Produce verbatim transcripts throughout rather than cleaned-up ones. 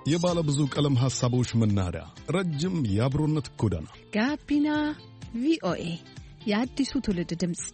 የባለ ብዙ ቀለም ሐሳቦች መናኸሪያ፣ ረጅም የአብሮነት ጎዳና ጋቢና ቪኦኤ የአዲሱ ትውልድ ድምፅ።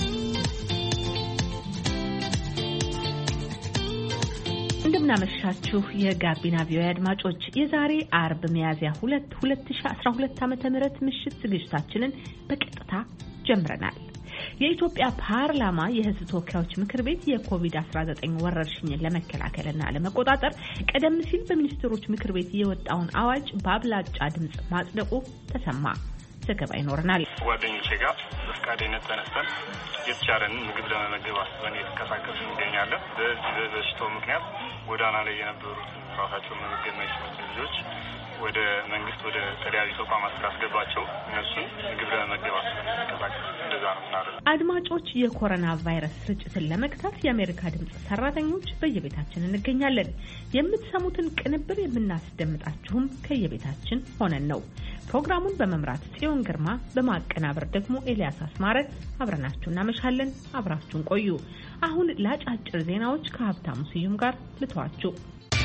እንደምናመሻችሁ የጋቢና ቪኦኤ አድማጮች፣ የዛሬ አርብ ሚያዝያ ሁለት ሁለት ሺህ አስራ ሁለት ዓመተ ምህረት ምሽት ዝግጅታችንን በቀጥታ ጀምረናል። የኢትዮጵያ ፓርላማ የሕዝብ ተወካዮች ምክር ቤት የኮቪድ አስራ ዘጠኝ ወረርሽኝን ለመከላከልና ለመቆጣጠር ቀደም ሲል በሚኒስትሮች ምክር ቤት የወጣውን አዋጅ በአብላጫ ድምጽ ማጽደቁ ተሰማ። ዘገባ ይኖረናል። ጓደኞቼ ጋር በፍቃደኝነት ተነስተን የተቻለንን ምግብ ለመመገብ አስበን የተንቀሳቀስን እንገኛለን። በዚህ በበሽታው ምክንያት ጎዳና ላይ የነበሩት ራሳቸውን መመገብ የማይችሉትን ልጆች ወደ መንግስት ወደ ተለያዩ ተቋማት ስላስገባቸው እነሱን ምግብ ለመመገብ አስበን የተንቀሳቀስ እንደዛ ነው ማለት። አድማጮች፣ የኮሮና ቫይረስ ስርጭትን ለመግታት የአሜሪካ ድምጽ ሰራተኞች በየቤታችን እንገኛለን። የምትሰሙትን ቅንብር የምናስደምጣችሁም ከየቤታችን ሆነን ነው። ፕሮግራሙን በመምራት ጽዮን ግርማ፣ በማቀናበር ደግሞ ኤልያስ አስማረ አብረናችሁ እናመሻለን። አብራችሁን ቆዩ። አሁን ለአጫጭር ዜናዎች ከሀብታሙ ስዩም ጋር ልተዋችሁ።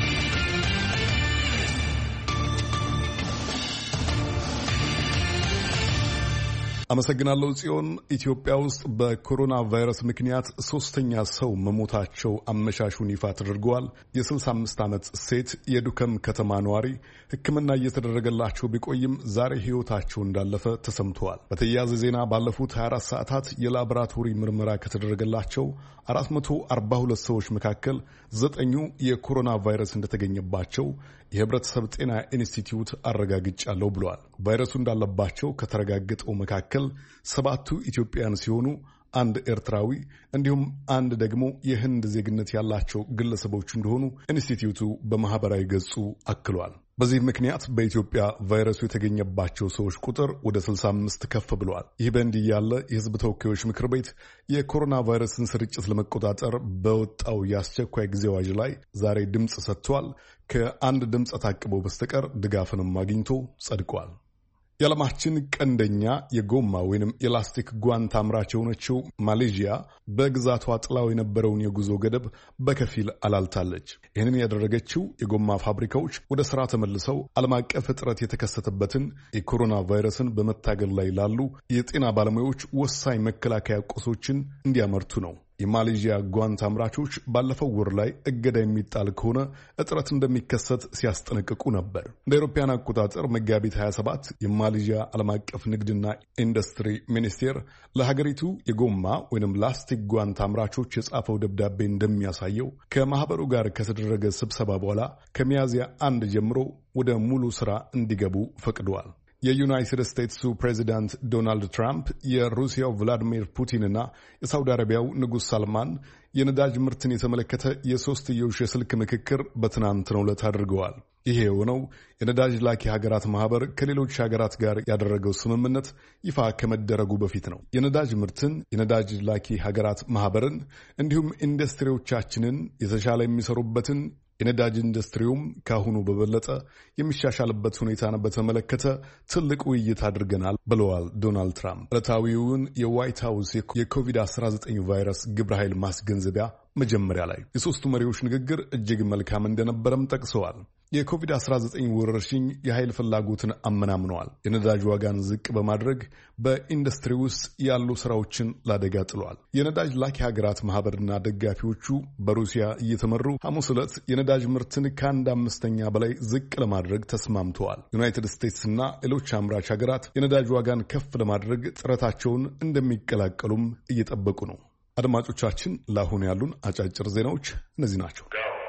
አመሰግናለሁ ጽዮን። ኢትዮጵያ ውስጥ በኮሮና ቫይረስ ምክንያት ሶስተኛ ሰው መሞታቸው አመሻሹን ይፋ ተደርገዋል። የስልሳ አምስት ዓመት ሴት የዱከም ከተማ ነዋሪ ሕክምና እየተደረገላቸው ቢቆይም ዛሬ ሕይወታቸው እንዳለፈ ተሰምተዋል። በተያያዘ ዜና ባለፉት ሀያ አራት ሰዓታት የላቦራቶሪ ምርመራ ከተደረገላቸው አራት መቶ አርባ ሁለት ሰዎች መካከል ዘጠኙ የኮሮና ቫይረስ እንደተገኘባቸው የህብረተሰብ ጤና ኢንስቲትዩት አረጋግጫለሁ ብለዋል። ቫይረሱ እንዳለባቸው ከተረጋገጠው መካከል ሰባቱ ኢትዮጵያውያን ሲሆኑ አንድ ኤርትራዊ እንዲሁም አንድ ደግሞ የህንድ ዜግነት ያላቸው ግለሰቦች እንደሆኑ ኢንስቲትዩቱ በማህበራዊ ገጹ አክሏል። በዚህ ምክንያት በኢትዮጵያ ቫይረሱ የተገኘባቸው ሰዎች ቁጥር ወደ ስልሳ አምስት ከፍ ብለዋል። ይህ በእንዲህ ያለ የህዝብ ተወካዮች ምክር ቤት የኮሮና ቫይረስን ስርጭት ለመቆጣጠር በወጣው የአስቸኳይ ጊዜ አዋጅ ላይ ዛሬ ድምፅ ሰጥቷል። ከአንድ ድምፅ ታቅበው በስተቀር ድጋፍንም አግኝቶ ጸድቋል። የዓለማችን ቀንደኛ የጎማ ወይንም የላስቲክ ጓንት አምራች የሆነችው ማሌዥያ በግዛቷ ጥላው የነበረውን የጉዞ ገደብ በከፊል አላልታለች። ይህንን ያደረገችው የጎማ ፋብሪካዎች ወደ ስራ ተመልሰው ዓለም አቀፍ እጥረት የተከሰተበትን የኮሮና ቫይረስን በመታገል ላይ ላሉ የጤና ባለሙያዎች ወሳኝ መከላከያ ቁሶችን እንዲያመርቱ ነው። የማሌዥያ ጓንት አምራቾች ባለፈው ወር ላይ እገዳ የሚጣል ከሆነ እጥረት እንደሚከሰት ሲያስጠነቅቁ ነበር። እንደ አውሮፓውያን አቆጣጠር መጋቢት ሀያ ሰባት የማሌዥያ ዓለም አቀፍ ንግድና ኢንዱስትሪ ሚኒስቴር ለሀገሪቱ የጎማ ወይንም ላስቲክ ጓንት አምራቾች የጻፈው ደብዳቤ እንደሚያሳየው ከማህበሩ ጋር ከተደረገ ስብሰባ በኋላ ከሚያዝያ አንድ ጀምሮ ወደ ሙሉ ስራ እንዲገቡ ፈቅደዋል። የዩናይትድ ስቴትሱ ፕሬዚዳንት ዶናልድ ትራምፕ የሩሲያው ቭላዲሚር ፑቲንና የሳውዲ አረቢያው ንጉሥ ሳልማን የነዳጅ ምርትን የተመለከተ የሶስትዮሽ የስልክ ምክክር በትናንትናው ዕለት አድርገዋል። ይሄ የሆነው የነዳጅ ላኪ ሀገራት ማህበር ከሌሎች ሀገራት ጋር ያደረገው ስምምነት ይፋ ከመደረጉ በፊት ነው። የነዳጅ ምርትን፣ የነዳጅ ላኪ ሀገራት ማህበርን እንዲሁም ኢንዱስትሪዎቻችንን የተሻለ የሚሰሩበትን የነዳጅ ኢንዱስትሪውም ካሁኑ በበለጠ የሚሻሻልበት ሁኔታን በተመለከተ ትልቅ ውይይት አድርገናል ብለዋል ዶናልድ ትራምፕ። ዕለታዊውን የዋይት ሃውስ የኮቪድ አስራ ዘጠኝ ቫይረስ ግብረ ኃይል ማስገንዘቢያ መጀመሪያ ላይ የሦስቱ መሪዎች ንግግር እጅግ መልካም እንደነበረም ጠቅሰዋል። የኮቪድ አስራ ዘጠኝ ወረርሽኝ የኃይል ፍላጎትን አመናምነዋል። የነዳጅ ዋጋን ዝቅ በማድረግ በኢንዱስትሪ ውስጥ ያሉ ስራዎችን ላደጋ ጥሏል። የነዳጅ ላኪ ሀገራት ማህበርና ደጋፊዎቹ በሩሲያ እየተመሩ ሐሙስ ዕለት የነዳጅ ምርትን ከአንድ አምስተኛ በላይ ዝቅ ለማድረግ ተስማምተዋል። ዩናይትድ ስቴትስና ሌሎች አምራች ሀገራት የነዳጅ ዋጋን ከፍ ለማድረግ ጥረታቸውን እንደሚቀላቀሉም እየጠበቁ ነው። አድማጮቻችን፣ ለአሁን ያሉን አጫጭር ዜናዎች እነዚህ ናቸው።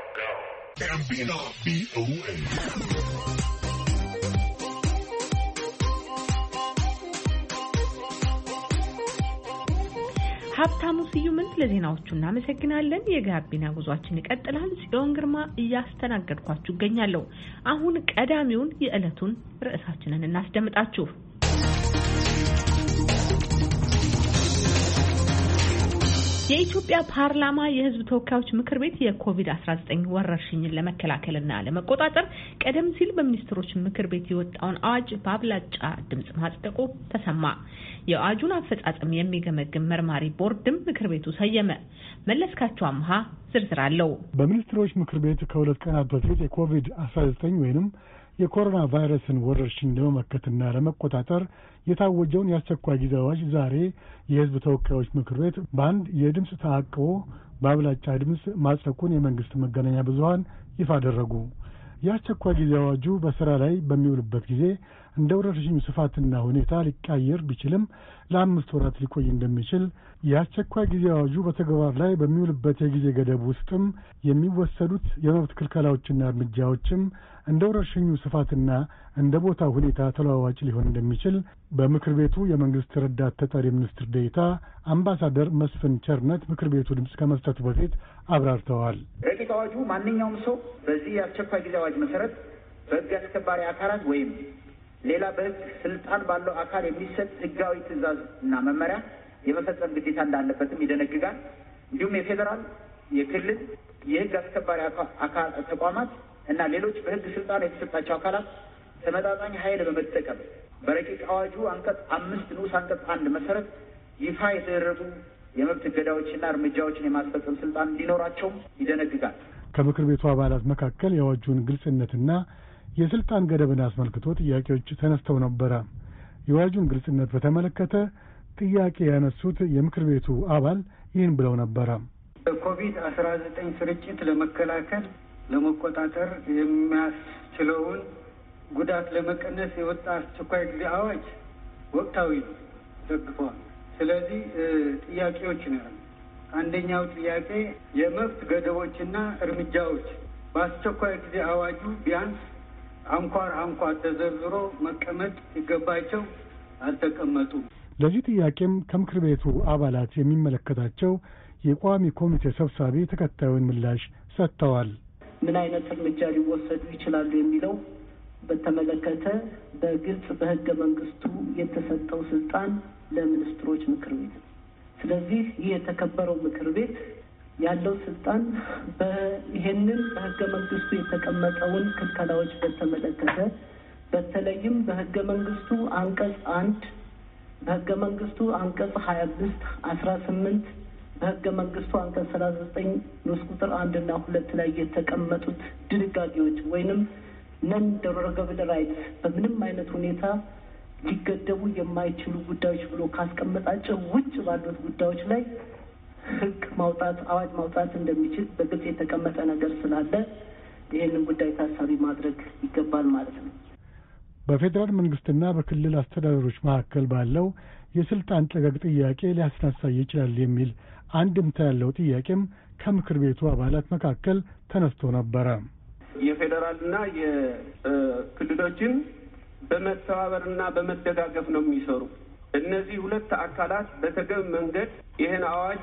ጋቢና ቪኦኤ ሀብታሙ ስዩምን ለዜናዎቹ እናመሰግናለን። የጋቢና ጉዟችን ይቀጥላል። ጽዮን ግርማ እያስተናገድኳችሁ እገኛለሁ። አሁን ቀዳሚውን የዕለቱን ርዕሳችንን እናስደምጣችሁ። የኢትዮጵያ ፓርላማ የሕዝብ ተወካዮች ምክር ቤት የኮቪድ አስራ ዘጠኝ ወረርሽኝን ለመከላከልና ለመቆጣጠር ቀደም ሲል በሚኒስትሮች ምክር ቤት የወጣውን አዋጅ በአብላጫ ድምጽ ማጽደቁ ተሰማ። የአዋጁን አፈጻጸም የሚገመግም መርማሪ ቦርድም ምክር ቤቱ ሰየመ። መለስካቸው አምሃ ዝርዝር አለው። በሚኒስትሮች ምክር ቤት ከሁለት ቀናት በፊት የኮቪድ አስራ ዘጠኝ ወይንም የኮሮና ቫይረስን ወረርሽኝ ለመመከትና ለመቆጣጠር የታወጀውን የአስቸኳይ ጊዜ አዋጅ ዛሬ የሕዝብ ተወካዮች ምክር ቤት በአንድ የድምፅ ተአቅቦ በአብላጫ ድምፅ ማጽደቁን የመንግስት መገናኛ ብዙኃን ይፋ አደረጉ። የአስቸኳይ ጊዜ አዋጁ በስራ ላይ በሚውልበት ጊዜ እንደ ወረርሽኙ ስፋትና ሁኔታ ሊቀያየር ቢችልም ለአምስት ወራት ሊቆይ እንደሚችል የአስቸኳይ ጊዜ አዋጁ በተግባር ላይ በሚውልበት የጊዜ ገደብ ውስጥም የሚወሰዱት የመብት ክልከላዎችና እርምጃዎችም እንደ ወረርሽኙ ስፋትና እንደ ቦታው ሁኔታ ተለዋዋጭ ሊሆን እንደሚችል በምክር ቤቱ የመንግስት ረዳት ተጠሪ ሚኒስትር ዴኤታ አምባሳደር መስፍን ቸርነት ምክር ቤቱ ድምፅ ከመስጠቱ በፊት አብራርተዋል። ረቂቅ አዋጁ ማንኛውም ሰው በዚህ የአስቸኳይ ጊዜ አዋጅ መሰረት በሕግ አስከባሪ አካላት ወይም ሌላ በሕግ ስልጣን ባለው አካል የሚሰጥ ሕጋዊ ትዕዛዝ እና መመሪያ የመፈጸም ግዴታ እንዳለበትም ይደነግጋል። እንዲሁም የፌዴራል፣ የክልል የሕግ አስከባሪ አካል ተቋማት እና ሌሎች በሕግ ስልጣን የተሰጣቸው አካላት ተመጣጣኝ ኃይል በመጠቀም በረቂቅ አዋጁ አንቀጽ አምስት ንዑስ አንቀጽ አንድ መሰረት ይፋ የተደረጉ የመብት እገዳዎችና እርምጃዎችን የማስፈጸም ስልጣን እንዲኖራቸውም ይደነግጋል። ከምክር ቤቱ አባላት መካከል የአዋጁን ግልጽነትና የስልጣን ገደብን አስመልክቶ ጥያቄዎች ተነስተው ነበረ። የአዋጁን ግልጽነት በተመለከተ ጥያቄ ያነሱት የምክር ቤቱ አባል ይህን ብለው ነበረ። ኮቪድ አስራ ዘጠኝ ስርጭት ለመከላከል ለመቆጣጠር የሚያስችለውን ጉዳት ለመቀነስ የወጣ አስቸኳይ ጊዜ አዋጅ ወቅታዊ ነው፣ ደግፈዋል። ስለዚህ ጥያቄዎች ነው። አንደኛው ጥያቄ የመብት ገደቦችና እርምጃዎች በአስቸኳይ ጊዜ አዋጁ ቢያንስ አንኳር አንኳር ተዘርዝሮ መቀመጥ ሲገባቸው አልተቀመጡም። ለዚህ ጥያቄም ከምክር ቤቱ አባላት የሚመለከታቸው የቋሚ ኮሚቴ ሰብሳቢ ተከታዩን ምላሽ ሰጥተዋል። ምን አይነት እርምጃ ሊወሰዱ ይችላሉ የሚለው በተመለከተ በግልጽ በሕገ መንግስቱ የተሰጠው ስልጣን ለሚኒስትሮች ምክር ቤት ነው። ስለዚህ ይህ የተከበረው ምክር ቤት ያለው ስልጣን በይሄንን በሕገ መንግስቱ የተቀመጠውን ክልከላዎች በተመለከተ በተለይም በሕገ መንግስቱ አንቀጽ አንድ በሕገ መንግስቱ አንቀጽ ሀያ አምስት አስራ ስምንት በሕገ መንግስቱ አንቀጽ ሰላሳ ዘጠኝ ንዑስ ቁጥር አንድ እና ሁለት ላይ የተቀመጡት ድንጋጌዎች ወይንም ነን ደሮጋብል ራይትስ በምንም አይነት ሁኔታ ሊገደቡ የማይችሉ ጉዳዮች ብሎ ካስቀመጣቸው ውጭ ባሉት ጉዳዮች ላይ ሕግ ማውጣት አዋጅ ማውጣት እንደሚችል በግልጽ የተቀመጠ ነገር ስላለ ይህንን ጉዳይ ታሳቢ ማድረግ ይገባል ማለት ነው። በፌዴራል መንግስትና በክልል አስተዳደሮች መካከል ባለው የስልጣን ጠገግ ጥያቄ ሊያስነሳ ይችላል የሚል አንድምታ ያለው ጥያቄም ከምክር ቤቱ አባላት መካከል ተነስቶ ነበረ። የፌዴራልና የክልሎችን በመተባበርና በመደጋገፍ ነው የሚሰሩ። እነዚህ ሁለት አካላት በተገቢ መንገድ ይህን አዋጅ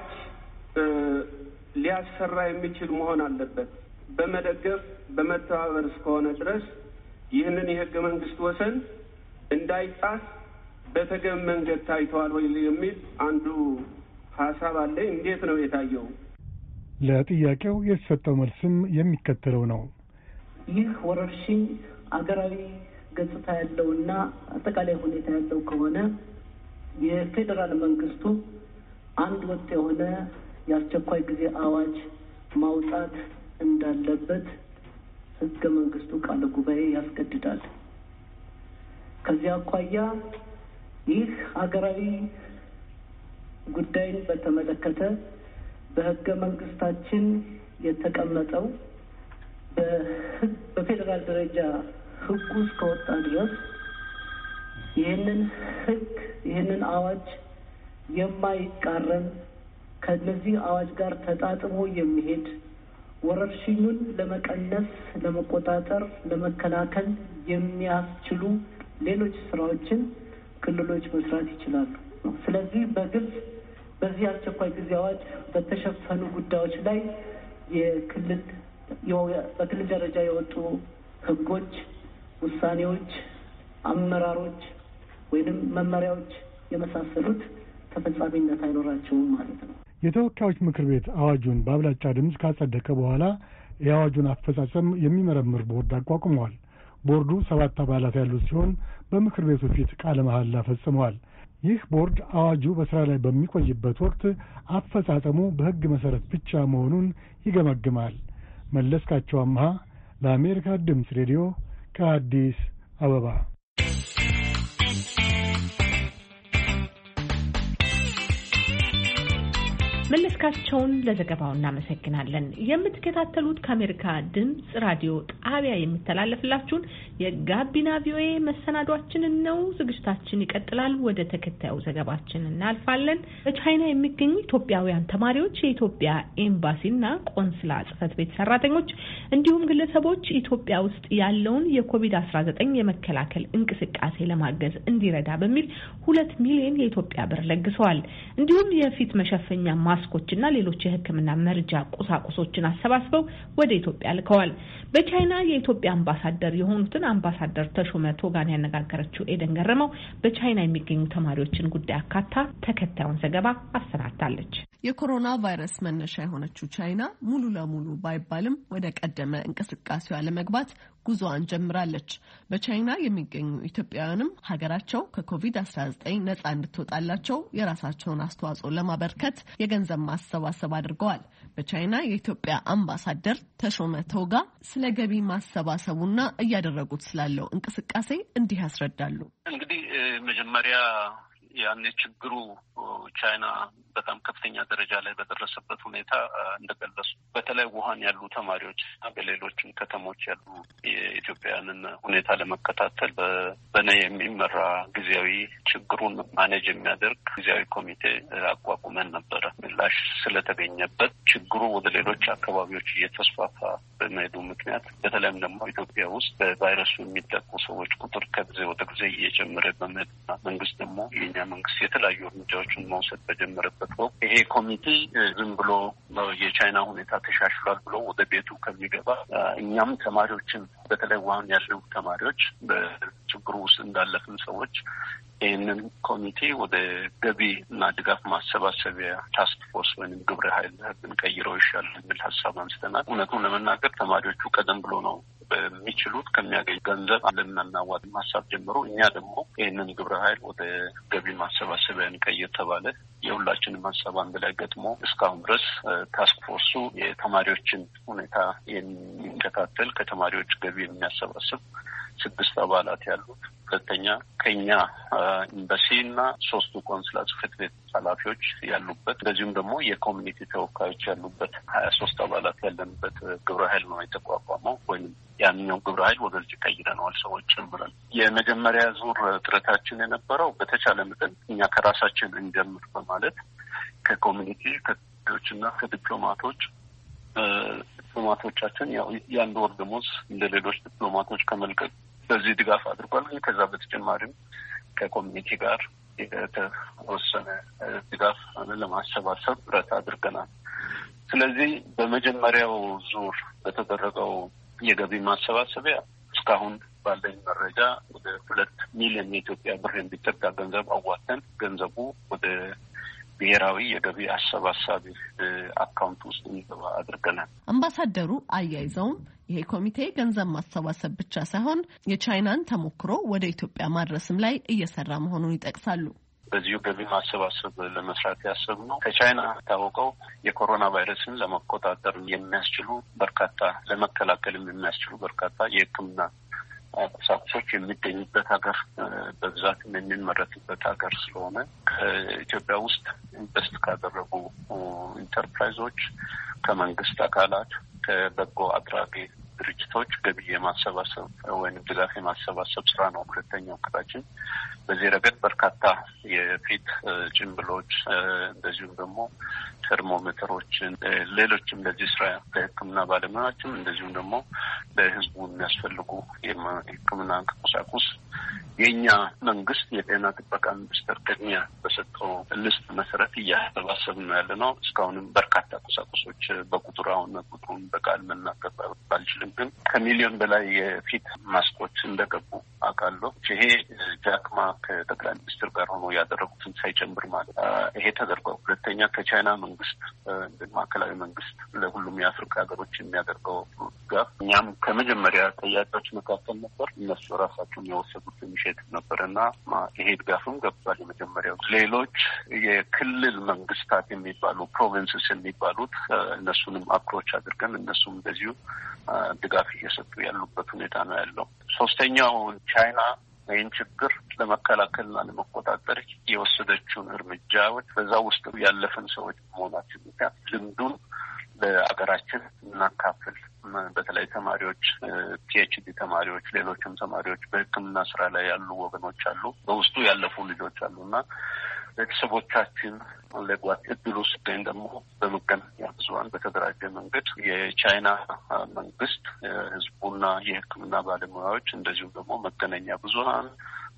ሊያሰራ የሚችል መሆን አለበት። በመደገፍ በመተባበር እስከሆነ ድረስ ይህንን የህገ መንግስት ወሰን እንዳይጣስ በተገቢ መንገድ ታይተዋል ወይ የሚል አንዱ ሀሳብ አለ። እንዴት ነው የታየው? ለጥያቄው የተሰጠው መልስም የሚከተለው ነው። ይህ ወረርሽኝ አገራዊ ገጽታ ያለውና አጠቃላይ ሁኔታ ያለው ከሆነ የፌዴራል መንግስቱ አንድ ወጥ የሆነ የአስቸኳይ ጊዜ አዋጅ ማውጣት እንዳለበት ሕገ መንግስቱ ቃለ ጉባኤ ያስገድዳል። ከዚህ አኳያ ይህ ሀገራዊ ጉዳይን በተመለከተ በሕገ መንግስታችን የተቀመጠው በፌዴራል ደረጃ ሕጉ እስከወጣ ድረስ ይህንን ሕግ ይህንን አዋጅ የማይቃረን ከነዚህ አዋጅ ጋር ተጣጥሞ የሚሄድ ወረርሽኙን ለመቀነስ፣ ለመቆጣጠር፣ ለመከላከል የሚያስችሉ ሌሎች ስራዎችን ክልሎች መስራት ይችላሉ። ስለዚህ በግልጽ በዚህ አስቸኳይ ጊዜ አዋጅ በተሸፈኑ ጉዳዮች ላይ የክልል በክልል ደረጃ የወጡ ህጎች፣ ውሳኔዎች፣ አመራሮች ወይንም መመሪያዎች የመሳሰሉት ተፈጻሚነት አይኖራቸውም ማለት ነው። የተወካዮች ምክር ቤት አዋጁን በአብላጫ ድምፅ ካጸደቀ በኋላ የአዋጁን አፈጻጸም የሚመረምር ቦርድ አቋቁመዋል። ቦርዱ ሰባት አባላት ያሉት ሲሆን በምክር ቤቱ ፊት ቃለ መሐላ ፈጽመዋል። ይህ ቦርድ አዋጁ በስራ ላይ በሚቆይበት ወቅት አፈጻጸሙ በሕግ መሰረት ብቻ መሆኑን ይገመግማል። መለስካቸው አምሃ ለአሜሪካ ድምፅ ሬዲዮ ከአዲስ አበባ። መለስካቸውን ለዘገባው እናመሰግናለን። የምትከታተሉት ከአሜሪካ ድምጽ ራዲዮ ጣቢያ የሚተላለፍላችሁን የጋቢና ቪኦኤ መሰናዷችንን ነው። ዝግጅታችን ይቀጥላል። ወደ ተከታዩ ዘገባችን እናልፋለን። በቻይና የሚገኙ ኢትዮጵያውያን ተማሪዎች፣ የኢትዮጵያ ኤምባሲና ቆንስላ ጽሕፈት ቤት ሰራተኞች እንዲሁም ግለሰቦች ኢትዮጵያ ውስጥ ያለውን የኮቪድ አስራ ዘጠኝ የመከላከል እንቅስቃሴ ለማገዝ እንዲረዳ በሚል ሁለት ሚሊዮን የኢትዮጵያ ብር ለግሰዋል። እንዲሁም የፊት መሸፈኛ ማስኮችና ሌሎች የሕክምና መርጃ ቁሳቁሶችን አሰባስበው ወደ ኢትዮጵያ ልከዋል። በቻይና የኢትዮጵያ አምባሳደር የሆኑትን አምባሳደር ተሾመ ቶጋን ያነጋገረችው ኤደን ገረመው በቻይና የሚገኙ ተማሪዎችን ጉዳይ አካታ ተከታዩን ዘገባ አሰናድታለች። የኮሮና ቫይረስ መነሻ የሆነችው ቻይና ሙሉ ለሙሉ ባይባልም ወደ ቀደመ እንቅስቃሴዋ ለመግባት ጉዞዋን ጀምራለች። በቻይና የሚገኙ ኢትዮጵያውያንም ሀገራቸው ከኮቪድ አስራ ዘጠኝ ነጻ እንድትወጣላቸው የራሳቸውን አስተዋጽኦ ለማበርከት የገንዘብ ማሰባሰብ አድርገዋል። በቻይና የኢትዮጵያ አምባሳደር ተሾመ ቶጋ ስለ ገቢ ማሰባሰቡና እያደረጉት ስላለው እንቅስቃሴ እንዲህ ያስረዳሉ። እንግዲህ መጀመሪያ ያኔ ችግሩ ቻይና በጣም ከፍተኛ ደረጃ ላይ በደረሰበት ሁኔታ እንደገለጹ በተለይ ውሃን ያሉ ተማሪዎች በሌሎችም ከተሞች ያሉ የኢትዮጵያውያንን ሁኔታ ለመከታተል በነ የሚመራ ጊዜያዊ ችግሩን ማኔጅ የሚያደርግ ጊዜያዊ ኮሚቴ አቋቁመን ነበረ። ምላሽ ስለተገኘበት ችግሩ ወደ ሌሎች አካባቢዎች እየተስፋፋ በመሄዱ ምክንያት በተለይም ደግሞ ኢትዮጵያ ውስጥ በቫይረሱ የሚጠቁ ሰዎች ቁጥር ከጊዜ ወደ ጊዜ እየጨመረ በመሄዱና መንግስት ደግሞ የኛ መንግስት የተለያዩ እርምጃዎችን መውሰድ በጀመረበት ወቅት ይሄ ኮሚቴ ዝም ብሎ የቻይና ሁኔታ ተሻሽሏል ብሎ ወደ ቤቱ ከሚገባ እኛም ተማሪዎችን በተለይ ዋን ያለው ተማሪዎች በችግሩ ውስጥ እንዳለፍን ሰዎች ይህንን ኮሚቴ ወደ ገቢ እና ድጋፍ ማሰባሰቢያ ታስክ ፎርስ ወይም ግብረ ኃይል ብንቀይረው ይሻላል የሚል ሀሳብ አንስተናል። እውነቱን ለመናገር ተማሪዎቹ ቀደም ብሎ ነው በሚችሉት ከሚያገኝ ገንዘብ አለምናናዋጥ ሀሳብ ጀምሮ እኛ ደግሞ ይህንን ግብረ ኃይል ወደ ገቢ ማሰባሰቢያ እንቀይር ተባለ። የሁላችንም ሀሳብ አንድ ላይ ገጥሞ እስካሁን ድረስ ታስክ ፎርሱ የተማሪዎችን ሁኔታ የሚከታተል ከተማሪዎች ገቢ የሚያሰባስብ ስድስት አባላት ያሉት፣ ሁለተኛ ከኛ ኤምባሲ እና ሶስቱ ቆንስላ ጽሕፈት ቤት ኃላፊዎች ያሉበት፣ እንደዚሁም ደግሞ የኮሚኒቲ ተወካዮች ያሉበት ሀያ ሶስት አባላት ያለንበት ግብረ ኃይል ነው የተቋቋመው። ወይም ያንኛው ግብረ ኃይል ወደዚህ ቀይረነዋል ሰዎች ጨምረን። የመጀመሪያ ዙር ጥረታችን የነበረው በተቻለ መጠን እኛ ከራሳችን እንጀምር በማለት ከኮሚኒቲ ከቶችና ከዲፕሎማቶች ዲፕሎማቶቻችን ያው የአንድ ወር ደሞዝ እንደ ሌሎች ዲፕሎማቶች ከመልቀቅ በዚህ ድጋፍ አድርጓል። ግን ከዛ በተጨማሪም ከኮሚኒቲ ጋር የተወሰነ ድጋፍ ለማሰባሰብ ጥረት አድርገናል። ስለዚህ በመጀመሪያው ዙር በተደረገው የገቢ ማሰባሰቢያ እስካሁን ባለኝ መረጃ ወደ ሁለት ሚሊዮን የኢትዮጵያ ብር የሚጠጋ ገንዘብ አዋተን ገንዘቡ ወደ ብሔራዊ የገቢ አሰባሳቢ አካውንት ውስጥ እንዲገባ አድርገናል። አምባሳደሩ አያይዘውም ይሄ ኮሚቴ ገንዘብ ማሰባሰብ ብቻ ሳይሆን የቻይናን ተሞክሮ ወደ ኢትዮጵያ ማድረስም ላይ እየሰራ መሆኑን ይጠቅሳሉ። በዚሁ ገቢ ማሰባሰብ ለመስራት ያሰብነው ከቻይና ታወቀው የኮሮና ቫይረስን ለመቆጣጠር የሚያስችሉ በርካታ ለመከላከልም የሚያስችሉ በርካታ የሕክምና ቁሳቁሶች የሚገኙበት ሀገር በብዛት የሚመረትበት ሀገር ስለሆነ ከኢትዮጵያ ውስጥ ኢንቨስት ካደረጉ ኢንተርፕራይዞች፣ ከመንግስት አካላት፣ ከበጎ አድራጊ ድርጅቶች ገቢ የማሰባሰብ ወይም ድጋፍ የማሰባሰብ ስራ ነው ሁለተኛው እቅዳችን። በዚህ ረገድ በርካታ የፊት ጭንብሎች እንደዚሁም ደግሞ ተርሞሜትሮችን፣ ሌሎችም ለዚህ ስራ ለሕክምና ባለሙያዎችም እንደዚሁም ደግሞ ለህዝቡ የሚያስፈልጉ የሕክምና ቁሳቁስ የኛ መንግስት የጤና ጥበቃ ሚኒስቴር ቅድሚያ በሰጠው ሊስት መሰረት እያሰባሰብን ነው ያለነው። እስካሁንም በርካታ ቁሳቁሶች በቁጥር አሁን ቁጥሩን በቃል መናገር ባልችልም ግን ከሚሊዮን በላይ የፊት ማስኮች እንደገቡ አውቃለሁ። ይሄ ጃክማ ከጠቅላይ ሚኒስትር ጋር ሆኖ ያደረጉትን ሳይጨምር ማለት ይሄ ተደርጓል። ሁለተኛ ከቻይና መንግስት ማዕከላዊ መንግስት ለሁሉም የአፍሪካ ሀገሮች የሚያደርገው ድጋፍ እኛም ከመጀመሪያ ጥያቄዎች መካከል ነበር። እነሱ ራሳቸውን የወሰዱት ኢኒሼቲቭ ነበርና ይሄ ድጋፍም ገብቷል። የመጀመሪያው ሌሎች የክልል መንግስታት የሚባሉ ፕሮቪንስስ የሚባሉት እነሱንም አፕሮች አድርገን እነሱም እንደዚሁ ድጋፍ እየሰጡ ያሉበት ሁኔታ ነው ያለው። ሶስተኛው ቻይና ይህን ችግር ለመከላከልና ለመቆጣጠር የወሰደችውን እርምጃዎች በዛ ውስጥ ያለፈን ሰዎች መሆናችን ምክንያት ልምዱን ለአገራችን እናካፍል። በተለይ ተማሪዎች፣ ፒኤችዲ ተማሪዎች፣ ሌሎችም ተማሪዎች በሕክምና ስራ ላይ ያሉ ወገኖች አሉ፣ በውስጡ ያለፉ ልጆች አሉና ቤተሰቦቻችን ለጓት እድሉ ስገኝ ደግሞ በመገናኛ ብዙኃን በተደራጀ መንገድ የቻይና መንግስት ህዝቡና የሕክምና ባለሙያዎች እንደዚሁም ደግሞ መገናኛ ብዙኃን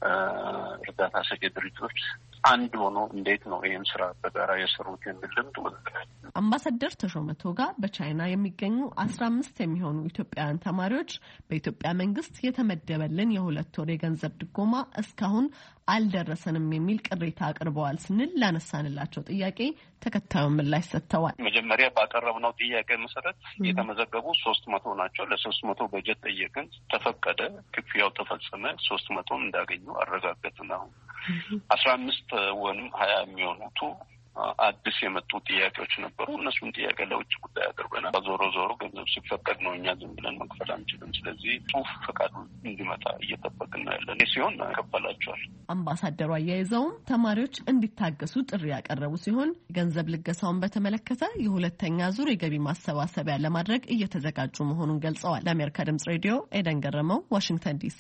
እርዳታ ሰጪ ድርጅቶች አንድ ሆኖ እንዴት ነው ይህን ስራ በጋራ የሰሩት የሚል ልምድ ወስደናል። አምባሳደር ተሾመ ቶጋ በቻይና የሚገኙ አስራ አምስት የሚሆኑ ኢትዮጵያውያን ተማሪዎች በኢትዮጵያ መንግስት የተመደበልን የሁለት ወር የገንዘብ ድጎማ እስካሁን አልደረሰንም የሚል ቅሬታ አቅርበዋል ስንል ላነሳንላቸው ጥያቄ ተከታዩን ምላሽ ሰጥተዋል። መጀመሪያ ባቀረብነው ጥያቄ መሰረት የተመዘገቡ ሶስት መቶ ናቸው። ለሶስት መቶ በጀት ጠየቅን፣ ተፈቀደ፣ ክፍያው ተፈጸመ፣ ሶስት መቶን እንዳገኙ አረጋገጥን። አሁን አስራ አምስት ወይም ሀያ የሚሆኑቱ አዲስ የመጡ ጥያቄዎች ነበሩ። እነሱን ጥያቄ ለውጭ ጉዳይ አቅርበናል። ዞሮ ዞሮ ገንዘብ ሲፈቀድ ነው፣ እኛ ዝም ብለን መክፈል አንችልም። ስለዚህ ጽሁፍ ፈቃዱ እንዲመጣ እየጠበቅን ነው ያለን። ሲሆን ከፈላቸዋል። አምባሳደሩ አያይዘውም ተማሪዎች እንዲታገሱ ጥሪ ያቀረቡ ሲሆን ገንዘብ ልገሳውን በተመለከተ የሁለተኛ ዙር የገቢ ማሰባሰቢያ ለማድረግ እየተዘጋጁ መሆኑን ገልጸዋል። ለአሜሪካ ድምጽ ሬዲዮ ኤደን ገረመው፣ ዋሽንግተን ዲሲ።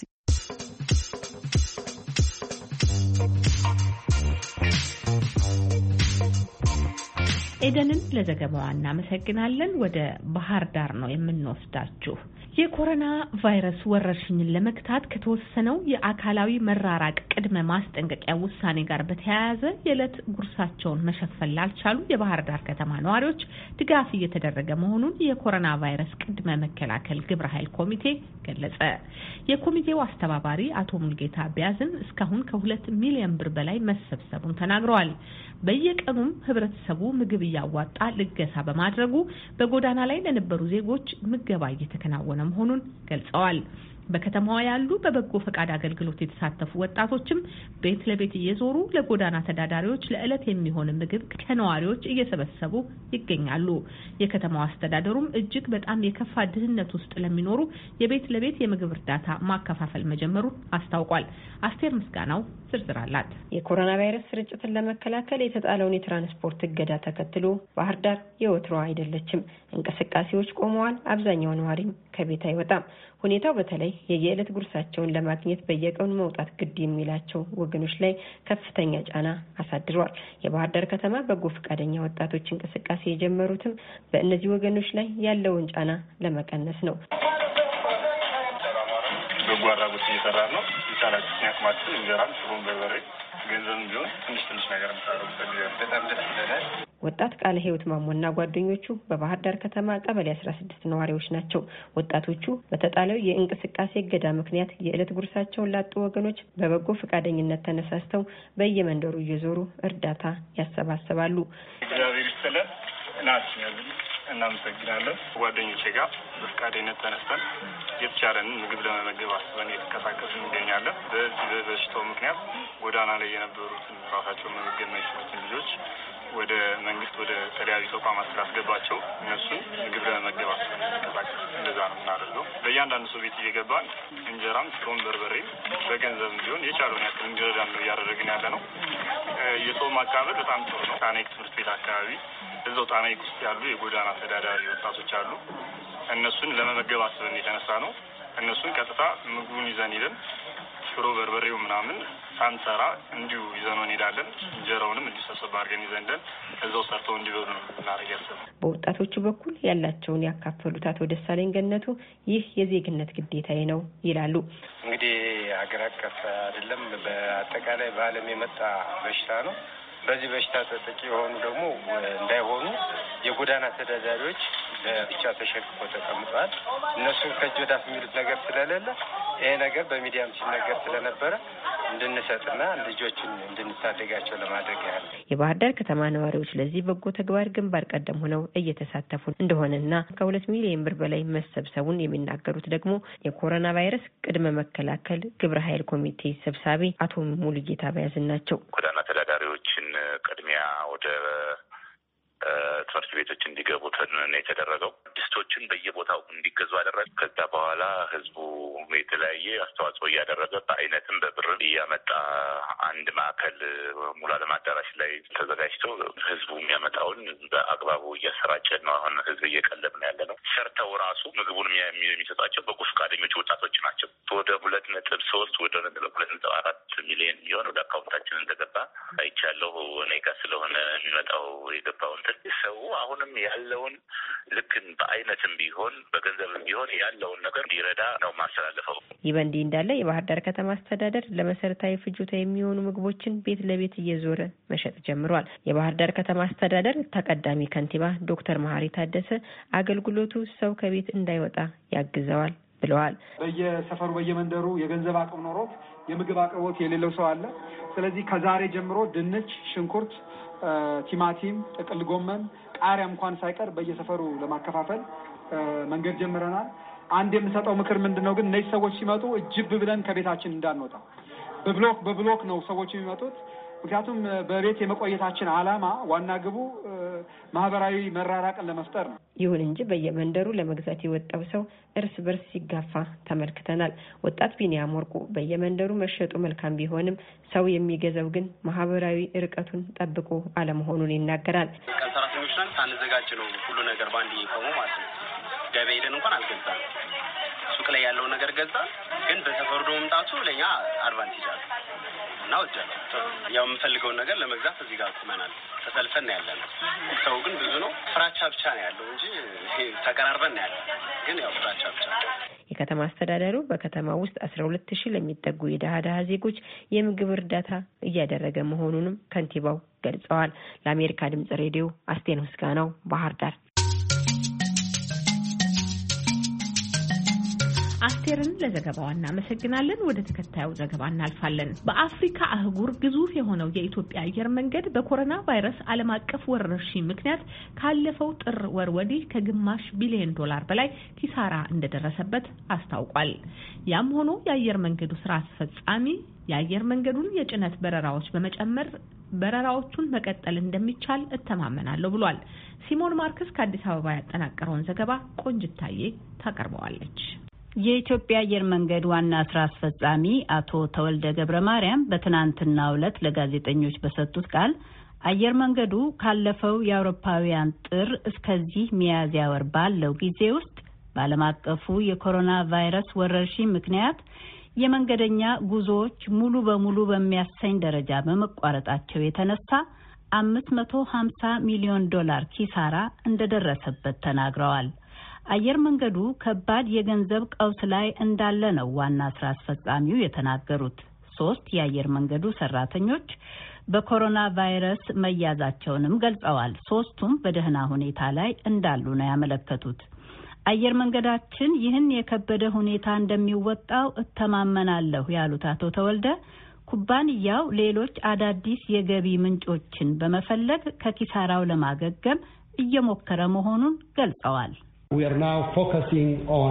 ኤደንን ለዘገባዋ እናመሰግናለን። ወደ ባህር ዳር ነው የምንወስዳችሁ። የኮሮና ቫይረስ ወረርሽኝን ለመግታት ከተወሰነው የአካላዊ መራራቅ ቅድመ ማስጠንቀቂያ ውሳኔ ጋር በተያያዘ የዕለት ጉርሳቸውን መሸፈን ላልቻሉ የባህር ዳር ከተማ ነዋሪዎች ድጋፍ እየተደረገ መሆኑን የኮሮና ቫይረስ ቅድመ መከላከል ግብረ ኃይል ኮሚቴ ገለጸ። የኮሚቴው አስተባባሪ አቶ ሙልጌታ ቢያዝን እስካሁን ከሁለት ሚሊዮን ብር በላይ መሰብሰቡን ተናግረዋል። በየቀኑም ህብረተሰቡ ምግብ እያዋጣ ልገሳ በማድረጉ በጎዳና ላይ ለነበሩ ዜጎች ምገባ እየተከናወነ መሆኑን ገልጸዋል። በከተማዋ ያሉ በበጎ ፈቃድ አገልግሎት የተሳተፉ ወጣቶችም ቤት ለቤት እየዞሩ ለጎዳና ተዳዳሪዎች ለዕለት የሚሆን ምግብ ከነዋሪዎች እየሰበሰቡ ይገኛሉ። የከተማዋ አስተዳደሩም እጅግ በጣም የከፋ ድህነት ውስጥ ለሚኖሩ የቤት ለቤት የምግብ እርዳታ ማከፋፈል መጀመሩን አስታውቋል። አስቴር ምስጋናው ዝርዝር አላት። የኮሮና ቫይረስ ስርጭትን ለመከላከል የተጣለውን የትራንስፖርት እገዳ ተከትሎ ባህር ዳር የወትሮ አይደለችም። እንቅስቃሴዎች ቆመዋል። አብዛኛው ነዋሪም ከቤት አይወጣም። ሁኔታው በተለይ የየዕለት ጉርሳቸውን ለማግኘት በየቀኑ መውጣት ግድ የሚላቸው ወገኖች ላይ ከፍተኛ ጫና አሳድሯል። የባህር ዳር ከተማ በጎ ፈቃደኛ ወጣቶች እንቅስቃሴ የጀመሩትም በእነዚህ ወገኖች ላይ ያለውን ጫና ለመቀነስ ነው። በጎ አድራጎት እየሰራ ነው። ይቻላችሁ ያቅማችሁ እንጀራም ሽሮም በርበሬ ገንዘብም ቢሆን ትንሽ ትንሽ ነገር ምታረጉ በጣም ደስ ይላል። ወጣት ቃለ ህይወት ማሞና ጓደኞቹ በባህር ዳር ከተማ ቀበሌ አስራ ስድስት ነዋሪዎች ናቸው። ወጣቶቹ በተጣለው የእንቅስቃሴ እገዳ ምክንያት የዕለት ጉርሳቸውን ላጡ ወገኖች በበጎ ፈቃደኝነት ተነሳስተው በየመንደሩ እየዞሩ እርዳታ ያሰባስባሉ። እግዚአብሔር ይስጥልን። እናችን እናመሰግናለን። ጓደኞቼ ጋር በፈቃደኝነት ተነስተን የተቻለንን ምግብ ለመመገብ አስበን የተንቀሳቀስን እንገኛለን። በዚህ በበሽታው ምክንያት ጎዳና ላይ የነበሩትን ራሳቸውን መመገብ የማይችሉትን ልጆች ወደ መንግስት ወደ ተለያዩ ተቋማት ስላስገባቸው እነሱን ምግብ ለመመገብ አስበን እንቀሳቀስ እንደዛ ነው የምናደርገው። በእያንዳንዱ ሰው ቤት እየገባን እንጀራም ሽሮም በርበሬም በገንዘብም ቢሆን የቻለውን ያክል እንዲረዳን ነው እያደረግን ያለ ነው። የሰው ማካፈል በጣም ጥሩ ነው። ጣናይክ ትምህርት ቤት አካባቢ እዛው ጣናይክ ውስጥ ያሉ የጎዳና ተዳዳሪ ወጣቶች አሉ። እነሱን ለመመገብ አስበን የተነሳ ነው። እነሱን ቀጥታ ምግቡን ይዘን ሄደን ሽሮ በርበሬው ምናምን ሳንሰራ እንዲሁ ይዘን እንሄዳለን። እንጀራውንም እንዲሰበሰብ አድርገን ይዘንደን እዛው ሰርተው እንዲበሉ ነው እናደርግ ያሰብነው። በወጣቶቹ በኩል ያላቸውን ያካፈሉት አቶ ደሳለኝ ገነቱ ይህ የዜግነት ግዴታዬ ነው ይላሉ። እንግዲህ አገር አቀፍ አይደለም፣ በአጠቃላይ በዓለም የመጣ በሽታ ነው። በዚህ በሽታ ተጠቂ የሆኑ ደግሞ እንዳይሆኑ የጎዳና ተዳዳሪዎች ለብቻ ተሸክፈው ተቀምጠዋል። እነሱ ከእጅ ወዳፍ የሚሉት ነገር ስለሌለ ይሄ ነገር በሚዲያም ሲነገር ስለነበረ እንድንሰጥና ልጆችን እንድንታደጋቸው ለማድረግ ያህል የባህር ዳር ከተማ ነዋሪዎች ለዚህ በጎ ተግባር ግንባር ቀደም ሆነው እየተሳተፉ እንደሆነና ከሁለት ሚሊዮን ብር በላይ መሰብሰቡን የሚናገሩት ደግሞ የኮሮና ቫይረስ ቅድመ መከላከል ግብረ ኃይል ኮሚቴ ሰብሳቢ አቶ ሙሉጌታ ባያዝን ናቸው። ጎዳና ተዳዳሪዎችን ቅድሚያ ወደ ትምህርት ቤቶች እንዲገቡ ነው የተደረገው። ድስቶችን በየቦታው እንዲገዙ አደረገ። ከዛ በኋላ ህዝቡ የተለያየ አስተዋጽኦ እያደረገ በአይነትም በብር እያመጣ አንድ ማዕከል ሙሉ ዓለም አዳራሽ ላይ ተዘጋጅቶ ህዝቡ የሚያመጣውን በአግባቡ እያሰራጨ ነው። አሁን ህዝብ እየቀለብ ነው ያለ ነው። ሰርተው ራሱ ምግቡን የሚሰጧቸው በጎ ፈቃደኞች ወጣቶች ናቸው። ወደ ሁለት ነጥብ ሶስት ወደ ሁለት ነጥብ አራት ሚሊዮን የሚሆን ወደ አካውንታችን እንደገባ አይቻለሁ። እኔ ጋር ስለሆነ የሚመጣው የገባውን ሰው አሁንም ያለውን ልክን በአይነትም ቢሆን በገንዘብም ቢሆን ያለውን ነገር እንዲረዳ ነው ማስተላለፈው። ይህ በእንዲህ እንዳለ የባህር ዳር ከተማ አስተዳደር ለመሰረታዊ ፍጆታ የሚሆኑ ምግቦችን ቤት ለቤት እየዞረ መሸጥ ጀምሯል። የባህር ዳር ከተማ አስተዳደር ተቀዳሚ ከንቲባ ዶክተር መሐሪ ታደሰ አገልግሎቱ ሰው ከቤት እንዳይወጣ ያግዘዋል ብለዋል። በየሰፈሩ በየመንደሩ የገንዘብ አቅም ኖሮት የምግብ አቅርቦት የሌለው ሰው አለ። ስለዚህ ከዛሬ ጀምሮ ድንች፣ ሽንኩርት፣ ቲማቲም፣ ጥቅል ጎመን፣ ቃሪያ እንኳን ሳይቀር በየሰፈሩ ለማከፋፈል መንገድ ጀምረናል። አንድ የምሰጠው ምክር ምንድነው ግን እነዚህ ሰዎች ሲመጡ እጅብ ብለን ከቤታችን እንዳንወጣ። በብሎክ በብሎክ ነው ሰዎች የሚመጡት። ምክንያቱም በቤት የመቆየታችን ዓላማ ዋና ግቡ ማህበራዊ መራራቅን ለመፍጠር ነው። ይሁን እንጂ በየመንደሩ ለመግዛት የወጣው ሰው እርስ በርስ ሲጋፋ ተመልክተናል። ወጣት ቢኒያም ወርቁ በየመንደሩ መሸጡ መልካም ቢሆንም ሰው የሚገዛው ግን ማህበራዊ ርቀቱን ጠብቆ አለመሆኑን ይናገራል። ሰራተኞች ነን፣ ሳንዘጋጅ ነው ሁሉ ነገር ባንድ ይቆመው ማለት ነው። ገበያ ሄደን እንኳን አልገዛም። ሱቅ ላይ ያለው ነገር ገዛ፣ ግን በሰፈሩ ደሞ መምጣቱ ለኛ አድቫንቴጅ አለ እና ወጀለ ያው የምፈልገውን ነገር ለመግዛት እዚህ ጋር ቆመናል። ተሰልፈን ያለነው ሰው ግን ብዙ ነው። ፍራቻ ብቻ ነው ያለው እንጂ ተቀራርበን ያለው ግን ያው ፍራቻ ብቻ። የከተማ አስተዳደሩ በከተማ ውስጥ አስራ ሁለት ሺህ ለሚጠጉ የደሃ ደሃ ዜጎች የምግብ እርዳታ እያደረገ መሆኑንም ከንቲባው ገልጸዋል። ለአሜሪካ ድምጽ ሬዲዮ አስቴን ምስጋናው ባህር ዳር። አስቴርን ለዘገባው እናመሰግናለን። ወደ ተከታዩ ዘገባ እናልፋለን። በአፍሪካ አህጉር ግዙፍ የሆነው የኢትዮጵያ አየር መንገድ በኮሮና ቫይረስ ዓለም አቀፍ ወረርሽኝ ምክንያት ካለፈው ጥር ወር ወዲህ ከግማሽ ቢሊዮን ዶላር በላይ ኪሳራ እንደደረሰበት አስታውቋል። ያም ሆኖ የአየር መንገዱ ስራ አስፈጻሚ የአየር መንገዱን የጭነት በረራዎች በመጨመር በረራዎቹን መቀጠል እንደሚቻል እተማመናለሁ ብሏል። ሲሞን ማርክስ ከአዲስ አበባ ያጠናቀረውን ዘገባ ቆንጅታዬ ታቀርበዋለች። የኢትዮጵያ አየር መንገድ ዋና ስራ አስፈጻሚ አቶ ተወልደ ገብረ ማርያም በትናንትናው ዕለት ለጋዜጠኞች በሰጡት ቃል አየር መንገዱ ካለፈው የአውሮፓውያን ጥር እስከዚህ ሚያዝያ ወር ባለው ጊዜ ውስጥ በዓለም አቀፉ የኮሮና ቫይረስ ወረርሽኝ ምክንያት የመንገደኛ ጉዞዎች ሙሉ በሙሉ በሚያሰኝ ደረጃ በመቋረጣቸው የተነሳ አምስት መቶ ሀምሳ ሚሊዮን ዶላር ኪሳራ እንደደረሰበት ተናግረዋል። አየር መንገዱ ከባድ የገንዘብ ቀውስ ላይ እንዳለ ነው ዋና ስራ አስፈጻሚው የተናገሩት። ሶስት የአየር መንገዱ ሰራተኞች በኮሮና ቫይረስ መያዛቸውንም ገልጸዋል። ሶስቱም በደህና ሁኔታ ላይ እንዳሉ ነው ያመለከቱት። አየር መንገዳችን ይህን የከበደ ሁኔታ እንደሚወጣው እተማመናለሁ ያሉት አቶ ተወልደ ኩባንያው ሌሎች አዳዲስ የገቢ ምንጮችን በመፈለግ ከኪሳራው ለማገገም እየሞከረ መሆኑን ገልጸዋል። We are now focusing on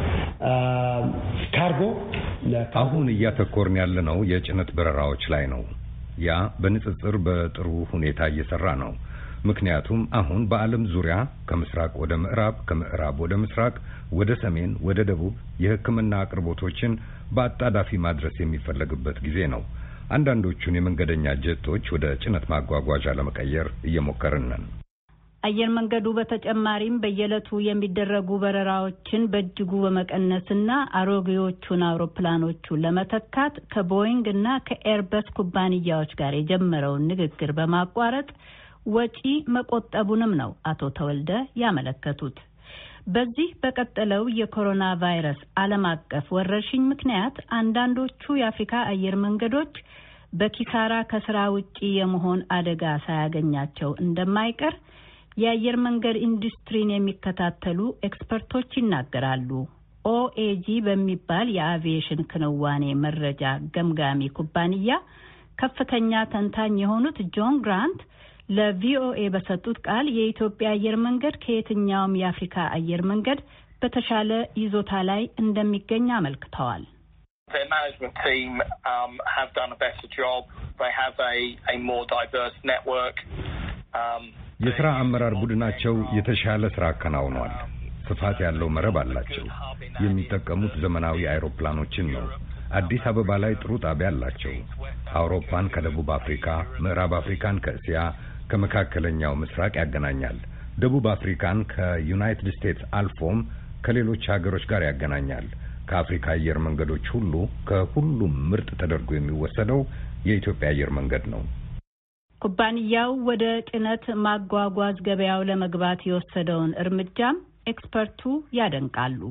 uh, cargo. አሁን እያተኮርን ያለነው የጭነት በረራዎች ላይ ነው። ያ በንጽጽር በጥሩ ሁኔታ እየሰራ ነው። ምክንያቱም አሁን በዓለም ዙሪያ ከምስራቅ ወደ ምዕራብ፣ ከምዕራብ ወደ ምስራቅ፣ ወደ ሰሜን፣ ወደ ደቡብ የሕክምና አቅርቦቶችን በአጣዳፊ ማድረስ የሚፈለግበት ጊዜ ነው። አንዳንዶቹን የመንገደኛ ጀቶች ወደ ጭነት ማጓጓዣ ለመቀየር እየሞከርን ነን። አየር መንገዱ በተጨማሪም በየዕለቱ የሚደረጉ በረራዎችን በእጅጉ በመቀነስና አሮጌዎቹን አውሮፕላኖቹን ለመተካት ከቦይንግ እና ከኤርበስ ኩባንያዎች ጋር የጀመረውን ንግግር በማቋረጥ ወጪ መቆጠቡንም ነው አቶ ተወልደ ያመለከቱት። በዚህ በቀጠለው የኮሮና ቫይረስ ዓለም አቀፍ ወረርሽኝ ምክንያት አንዳንዶቹ የአፍሪካ አየር መንገዶች በኪሳራ ከስራ ውጪ የመሆን አደጋ ሳያገኛቸው እንደማይቀር የአየር መንገድ ኢንዱስትሪን የሚከታተሉ ኤክስፐርቶች ይናገራሉ። ኦኤጂ በሚባል የአቪዬሽን ክንዋኔ መረጃ ገምጋሚ ኩባንያ ከፍተኛ ተንታኝ የሆኑት ጆን ግራንት ለቪኦኤ በሰጡት ቃል የኢትዮጵያ አየር መንገድ ከየትኛውም የአፍሪካ አየር መንገድ በተሻለ ይዞታ ላይ እንደሚገኝ አመልክተዋል። Their management team um, have done a better job. They have a, a more diverse network. Um, የሥራ አመራር ቡድናቸው የተሻለ ሥራ አከናውኗል። ስፋት ያለው መረብ አላቸው። የሚጠቀሙት ዘመናዊ አይሮፕላኖችን ነው። አዲስ አበባ ላይ ጥሩ ጣቢያ አላቸው። አውሮፓን ከደቡብ አፍሪካ፣ ምዕራብ አፍሪካን ከእስያ፣ ከመካከለኛው ምስራቅ ያገናኛል። ደቡብ አፍሪካን ከዩናይትድ ስቴትስ አልፎም ከሌሎች ሀገሮች ጋር ያገናኛል። ከአፍሪካ አየር መንገዶች ሁሉ ከሁሉም ምርጥ ተደርጎ የሚወሰደው የኢትዮጵያ አየር መንገድ ነው። ኩባንያው ወደ ጭነት ማጓጓዝ ገበያው ለመግባት የወሰደውን እርምጃም ኤክስፐርቱ ያደንቃሉ።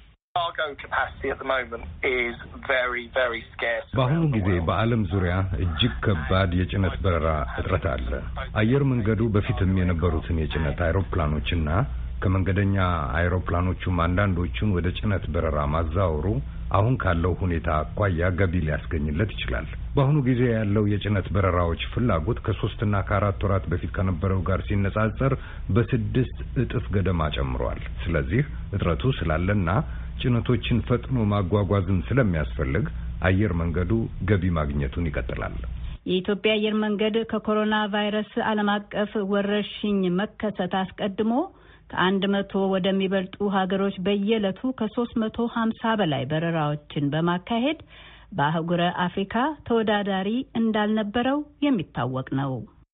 በአሁኑ ጊዜ በዓለም ዙሪያ እጅግ ከባድ የጭነት በረራ እጥረት አለ። አየር መንገዱ በፊትም የነበሩትን የጭነት አይሮፕላኖችና ከመንገደኛ አይሮፕላኖቹም አንዳንዶቹን ወደ ጭነት በረራ ማዛወሩ አሁን ካለው ሁኔታ አኳያ ገቢ ሊያስገኝለት ይችላል። በአሁኑ ጊዜ ያለው የጭነት በረራዎች ፍላጎት ከሶስትና ከአራት ወራት በፊት ከነበረው ጋር ሲነጻጸር በስድስት እጥፍ ገደማ ጨምሯል። ስለዚህ እጥረቱ ስላለና ጭነቶችን ፈጥኖ ማጓጓዝን ስለሚያስፈልግ አየር መንገዱ ገቢ ማግኘቱን ይቀጥላል። የኢትዮጵያ አየር መንገድ ከኮሮና ቫይረስ ዓለም አቀፍ ወረርሽኝ መከሰት አስቀድሞ ከአንድ መቶ ወደሚበልጡ ሀገሮች በየዕለቱ ከሶስት መቶ ሀምሳ በላይ በረራዎችን በማካሄድ በአህጉረ አፍሪካ ተወዳዳሪ እንዳልነበረው የሚታወቅ ነው።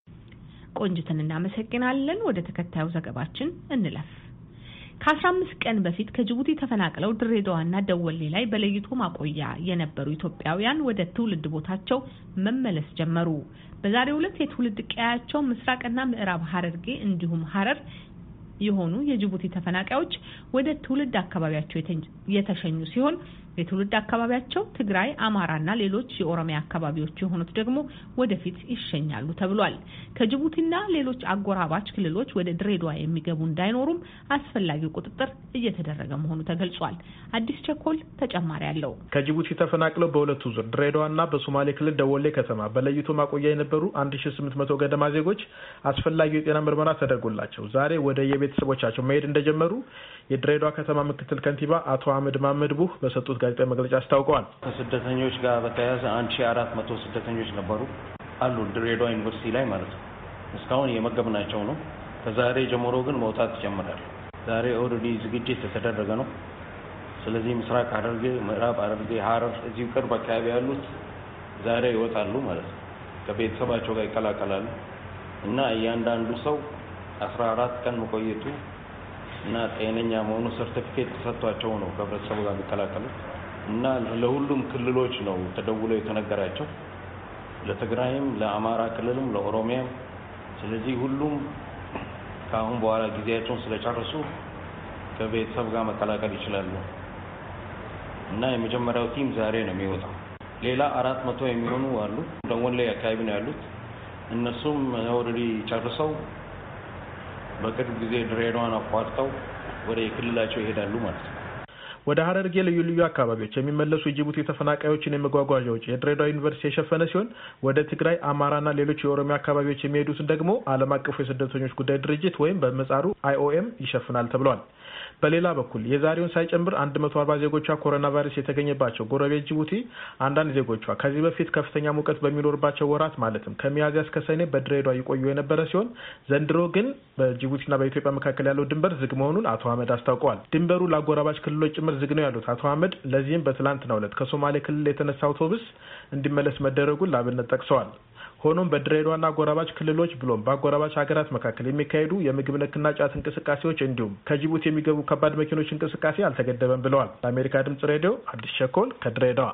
ቆንጅትን እናመሰግናለን። ወደ ተከታዩ ዘገባችን እንለፍ። ከአስራ አምስት ቀን በፊት ከጅቡቲ ተፈናቅለው ድሬዳዋና ደወሌ ላይ በለይቶ ማቆያ የነበሩ ኢትዮጵያውያን ወደ ትውልድ ቦታቸው መመለስ ጀመሩ። በዛሬው ዕለት የትውልድ ቀያቸው ምስራቅና ምዕራብ ሐረርጌ እንዲሁም ሐረር የሆኑ የጅቡቲ ተፈናቃዮች ወደ ትውልድ አካባቢያቸው የተሸኙ ሲሆን የትውልድ አካባቢያቸው ትግራይ፣ አማራና ሌሎች የኦሮሚያ አካባቢዎች የሆኑት ደግሞ ወደፊት ይሸኛሉ ተብሏል። ከጅቡቲና ሌሎች አጎራባች ክልሎች ወደ ድሬዳዋ የሚገቡ እንዳይኖሩም አስፈላጊው ቁጥጥር እየተደረገ መሆኑ ተገልጿል። አዲስ ቸኮል ተጨማሪ አለው። ከጅቡቲ ተፈናቅለው በሁለቱ ዙር ድሬዳዋና በሶማሌ ክልል ደወሌ ከተማ በለይቶ ማቆያ የነበሩ አንድ ሺህ ስምንት መቶ ገደማ ዜጎች አስፈላጊው የጤና ምርመራ ተደርጎላቸው ዛሬ ወደ የቤተሰቦቻቸው መሄድ እንደጀመሩ የድሬዳዋ ከተማ ምክትል ከንቲባ አቶ አህመድ ማህመድ ቡህ በሰጡት ጋዜጣዊ መግለጫ አስታውቀዋል። ከስደተኞች ጋር በተያያዘ አንድ ሺህ አራት መቶ ስደተኞች ነበሩ አሉ ድሬዳዋ ዩኒቨርሲቲ ላይ ማለት ነው። እስካሁን የመገብናቸው ነው። ከዛሬ ጀምሮ ግን መውጣት ይጀምራል። ዛሬ ኦልሬዲ ዝግጅት የተደረገ ነው። ስለዚህ ምስራቅ ሐረርጌ፣ ምዕራብ ሐረርጌ፣ ሐረር እዚሁ ቅርብ አካባቢ ያሉት ዛሬ ይወጣሉ ማለት ነው። ከቤተሰባቸው ጋር ይቀላቀላሉ እና እያንዳንዱ ሰው አስራ አራት ቀን መቆየቱ እና ጤነኛ መሆኑ ሰርቲፊኬት ተሰጥቷቸው ነው ከህብረተሰቡ ጋር የሚቀላቀሉት እና ለሁሉም ክልሎች ነው ተደውሎ የተነገራቸው፣ ለትግራይም፣ ለአማራ ክልልም፣ ለኦሮሚያም። ስለዚህ ሁሉም ከአሁን በኋላ ጊዜያቸውን ስለጨረሱ ከቤተሰብ ጋር መቀላቀል ይችላሉ እና የመጀመሪያው ቲም ዛሬ ነው የሚወጣው። ሌላ አራት መቶ የሚሆኑ አሉ ደወሌ አካባቢ ነው ያሉት። እነሱም ኦልሬዲ ጨርሰው በቅርብ ጊዜ ድሬዳዋን አቋርጠው ወደ ክልላቸው ይሄዳሉ ማለት ነው። ወደ ሐረርጌ ልዩ ልዩ አካባቢዎች የሚመለሱ የጅቡቲ ተፈናቃዮችን የመጓጓዣ ወጪ የድሬዳዋ ዩኒቨርሲቲ የሸፈነ ሲሆን ወደ ትግራይ፣ አማራና ሌሎች የኦሮሚያ አካባቢዎች የሚሄዱትን ደግሞ ዓለም አቀፉ የስደተኞች ጉዳይ ድርጅት ወይም በምህጻሩ አይኦኤም ይሸፍናል ተብሏል። በሌላ በኩል የዛሬውን ሳይጨምር አንድ መቶ አርባ ዜጎቿ ኮሮና ቫይረስ የተገኘባቸው ጎረቤት ጅቡቲ አንዳንድ ዜጎቿ ከዚህ በፊት ከፍተኛ ሙቀት በሚኖርባቸው ወራት ማለትም ከሚያዝያ እስከ ሰኔ በድሬዳዋ ይቆዩ የነበረ ሲሆን ዘንድሮ ግን በጅቡቲና በኢትዮጵያ መካከል ያለው ድንበር ዝግ መሆኑን አቶ አህመድ አስታውቀዋል። ድንበሩ ለአጎራባች ክልሎች ጭምር ዝግ ነው ያሉት አቶ አህመድ ለዚህም በትላንትናው ዕለት ከሶማሌ ክልል የተነሳ አውቶቡስ እንዲመለስ መደረጉን ላብነት ጠቅሰዋል። ሆኖም በድሬዳዋና አጎራባች ክልሎች ብሎም በአጎራባች ሀገራት መካከል የሚካሄዱ የምግብ ነክና ጫት እንቅስቃሴዎች እንዲሁም ከጅቡቲ የሚገቡ ከባድ መኪኖች እንቅስቃሴ አልተገደበም ብለዋል። ለአሜሪካ ድምጽ ሬዲዮ አዲስ ሸኮል ከድሬዳዋ።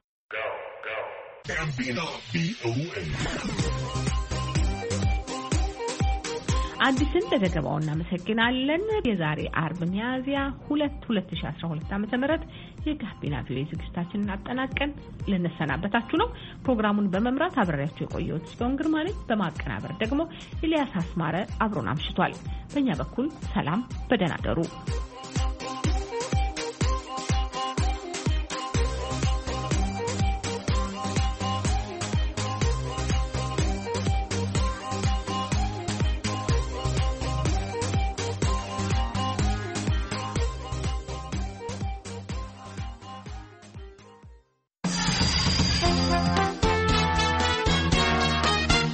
አዲስን ለዘገባው እናመሰግናለን። የዛሬ አርብ ሚያዝያ ሁለት ሁለት ሺህ አስራ ሁለት ዓመተ ምህረት የጋቢና ቪኦኤ ዝግጅታችንን አጠናቀን ልንሰናበታችሁ ነው። ፕሮግራሙን በመምራት አብሬያችሁ የቆየሁት ጽዮን ግርማ ነኝ። በማቀናበር ደግሞ ኢሊያስ አስማረ አብሮን አምሽቷል። በእኛ በኩል ሰላም፣ በደህና ደሩ።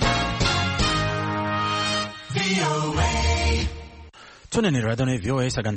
Tunen in radone V O A sagan